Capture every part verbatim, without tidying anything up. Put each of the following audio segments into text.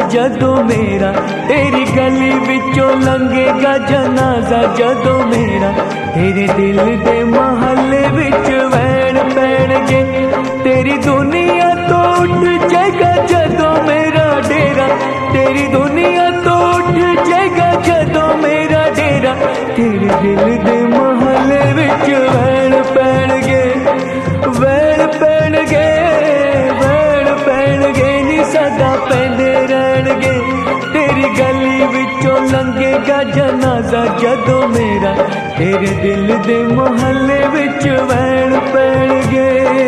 जदों मेरा, तेरी गली विचों लंघेगा जनाजा जदों मेरा, तेरे दिल दे महल्ले विच वैन पैणगे, तेरी दुनिया तो उठ जाएगा जदों मेरा डेरा, तेरी दुनिया तो उठ जाएगा जदों मेरा डेरा, तेरे दिल दे महल्ले विच वैन पैणगे, वैन पैणगे, वैन पैणगे नी सदा पैंदे रहणगे, तेरी गली विचों लंघेगा जनाजा जदों मेरा, तेरे दिल दे महल्ले विच वैन पैणगे।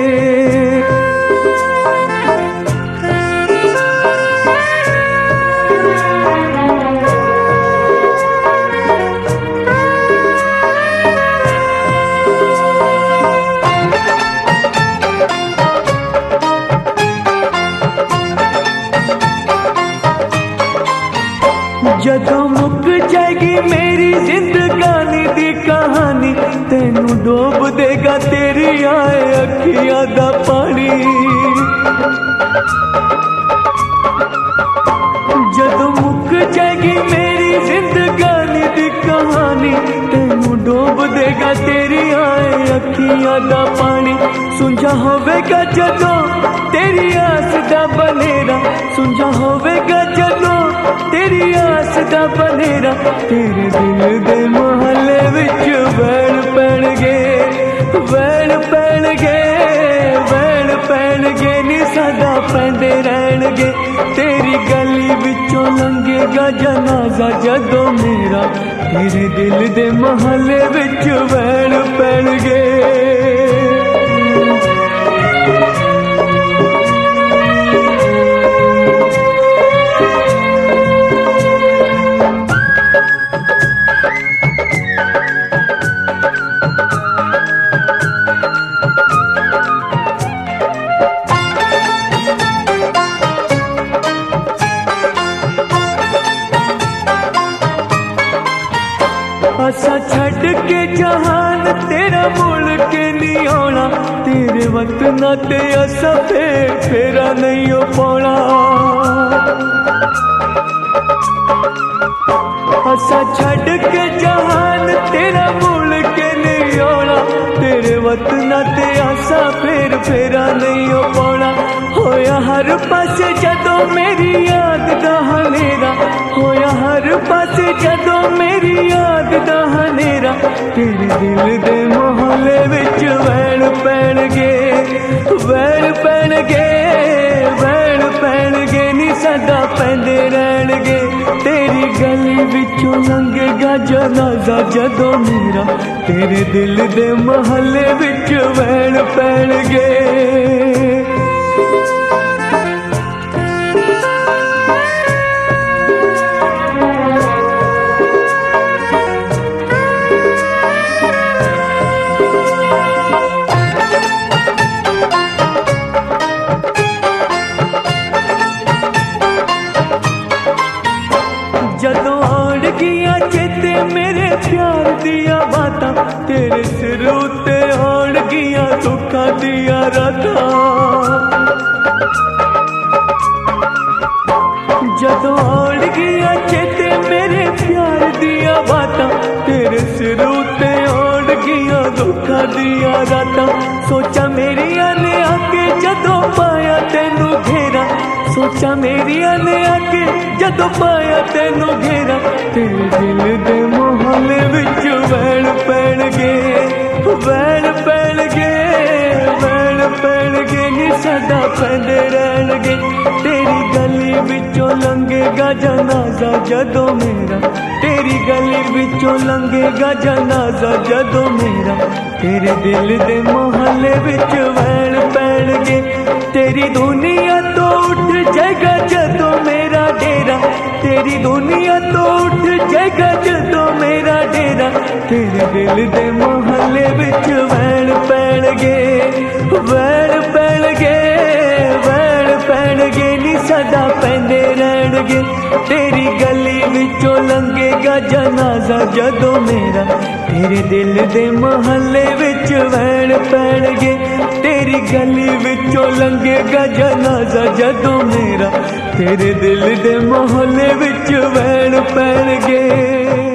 जदों मुक जाएगी मेरी जिंदगानी दी कहानी, तेनू डोब देगा तेरी आए अखियां दा पानी, जदों मुक जाएगी मेरी जिंदगानी दी कहानी, तेनू डोब देगा तेरी आए अखियां दा पानी, सुंझा होवेगा जदों तेरी आस दा बनेरा, सुंझा होवेगा जदों तेरी आस दा बनेरा, तेरे दिल दे महल्ले विच वैन पैणगे, वैन पैणगे, वैन पैणगे नी सदा पैंदे रहणगे, तेरी गली विचों लंघेगा जनाजा जदों मेरा, तेरे दिल दे महल्ले विच वैन पैणगे। असा छड़ के जहान तेरा मुड़ के नहीं आना, तेरे वतन ते असा फेर फेरा नहीं हो पाना, असा छड़ के जहान तेरा मुड़ के नहीं आना, तेरे वतन ते असा फेर फेरा नहीं हो पाना, होया हर पासे जदों मेरी याद दा हनेरा, होया हर पासे जदों मेरी याद दा हनेरा, तेरे दिल दे महल्ले विच वैन पैणगे, वैन पैणगे, वैन पैणगे नी सदा पैंदे रहणगे, तेरी गली विचों लंघेगा जनाजा जदों मेरा, तेरे दिल दे महल्ले विच वैन पैणगे। जदों आउण गियां चेते मेरे प्यार दिया बातां, तेरे सिर उत्ते आउण गियां दुखां दिया रातां, जदों आउण गियां चेते मेरे प्यार दिया बातां, तेरे सिर उत्ते आउण गियां दुखां दिया रातां, सोचा मेरिया ने आके जदों पाया तेनू घेरा, सोचा मेरिया ने आके जदों पाया तेनू घेरा, तेरे दिल दे महल्ले विच वैन पैणगे, वैन पैणगे, वैन पैणगे नी सदा पैंदे रहणगे, तेरी गली विचों लंघेगा जनाजा जदों मेरा, तेरी गली विचों लंघेगा जनाजा जदों मेरा, तेरे दिल दे महल्ले विच वैन पैणगे, तेरी दुनिया तो उठ जाएगा जदों मेरा डेरा, तेरी दुनिया तो उठ जाएगा जदों मेरा डेरा, तेरे दिल दे महल्ले विच वैन पैणगे, वैन पैणगे, वैन पैणगे नी सदा पैंदे रहणगे, तेरी गली विचों लंघेगा जनाजा जदों मेरा, तेरे दिल दे महल्ले विच वैन पैणगे, तेरी गली विचों लंघेगा जनाजा जदों मेरा, तेरे दिल दे मोहल्ले विच वैण पैणगे।